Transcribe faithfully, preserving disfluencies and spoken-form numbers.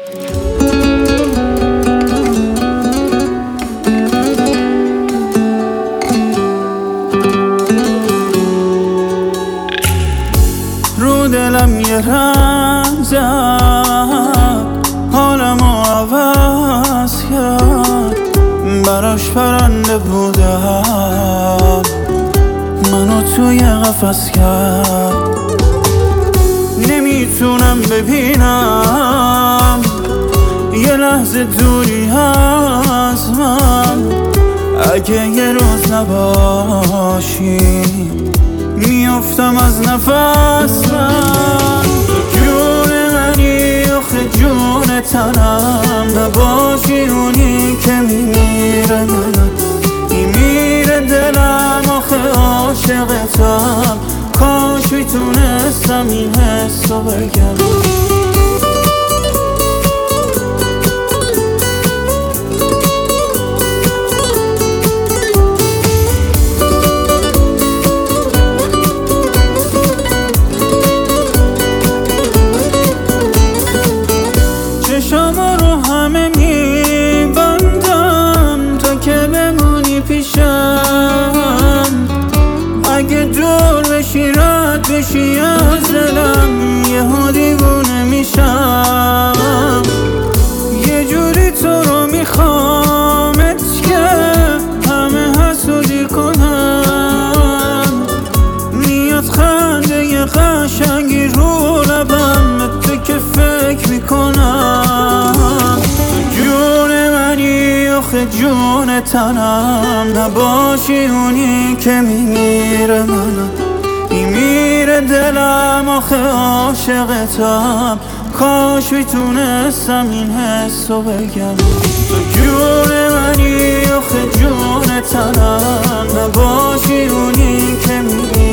رو دلم یه رنگ زد، حالمو عوض کرد، براش پرنده بودم، منو توی قفس کرد. نمیتونم ببینم یه لحظه دوری از من، اگه یه روز نباشی میافتم از نفس من. تو جون منی آخه جون تنم، نباشی اونی که میمیره منم، میمیره دلم آخه عاشقتم. کاش میتونستم این حسو بگم. چشامو رو همه میبندم تا که بمونی پیشم، اگه دور بشی رد بشی از دلم یهو دیوونه میشم. یه جوری تو رو میخوامت که همه حسودی کنم، میاد خنده یه قشنگی رو لبم تو که فکر میکنم. جون منی آخه جون تنم، نباشی اونی که میمیره منم، میمیره دلم آخه عاشقتم. کاش میتونستم این حسو بگم. تو جون منی آخه جون تنم، نباشی اونی که میمیره